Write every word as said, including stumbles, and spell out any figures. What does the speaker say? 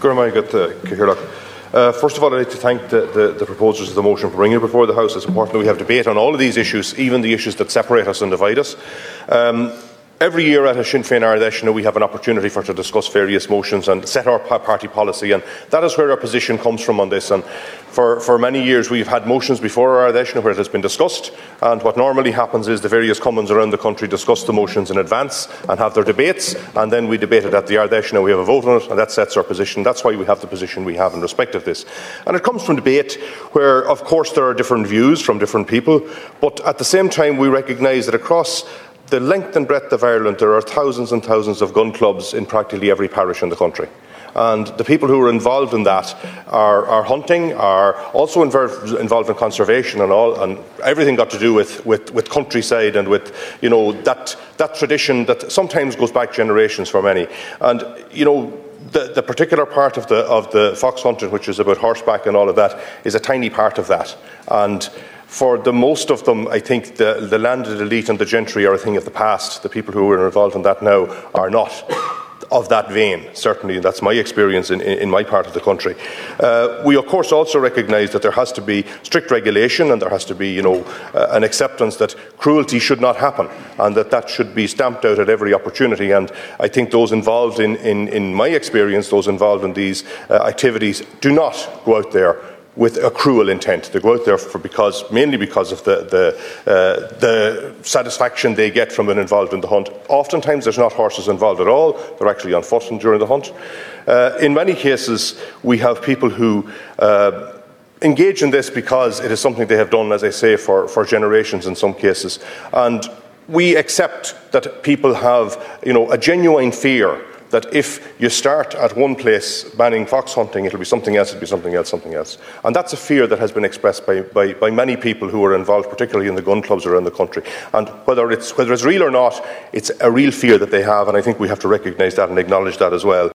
Uh, first of all, I'd like to thank the, the, the proposers of the motion for bringing it before the House. It's important that we have debate on all of these issues, even the issues that separate us and divide us. Um, Every year at a Sinn Féin Ardèche, we have an opportunity for to discuss various motions and set our party policy, and that is where our position comes from on this. And for, for many years we've had motions before our Ardèche where it has been discussed, and what normally happens is the various commons around the country discuss the motions in advance and have their debates, and then we debate it at the Ardèche. We have a vote on it, and that sets our position. That's why we have the position we have in respect of this. And it comes from debate where, of course, there are different views from different people, but at the same time we recognise that across the length and breadth of Ireland, there are thousands and thousands of gun clubs in practically every parish in the country. And the people who are involved in that are, are hunting, are also involved, involved in conservation and all, and everything got to do with, with, with countryside and with, you know, that, that tradition that sometimes goes back generations for many. And, you know, the, the particular part of the, of the fox hunting, which is about horseback and all of that, is a tiny part of that. And for the most of them, I think the, the landed elite and the gentry are a thing of the past. The people who are involved in that now are not of that vein, certainly. That's my experience in, in, in my part of the country. Uh, we, of course, also recognise that there has to be strict regulation, and there has to be, you know, uh, an acceptance that cruelty should not happen, and that that should be stamped out at every opportunity. And I think those involved in, in, in my experience, those involved in these uh, activities, do not go out there with a cruel intent. They go out there for because, mainly because of the, the, uh, the satisfaction they get from being involved in the hunt. Oftentimes there's not horses involved at all, they're actually on foot during the hunt. Uh, in many cases we have people who uh, engage in this because it is something they have done, as I say, for, for generations in some cases. And we accept that people have, you know, a genuine fear that if you start at one place banning fox hunting, it'll be something else, it'll be something else, something else. And that's a fear that has been expressed by, by, by many people who are involved, particularly in the gun clubs around the country. And whether it's, whether it's real or not, it's a real fear that they have, and I think we have to recognise that and acknowledge that as well.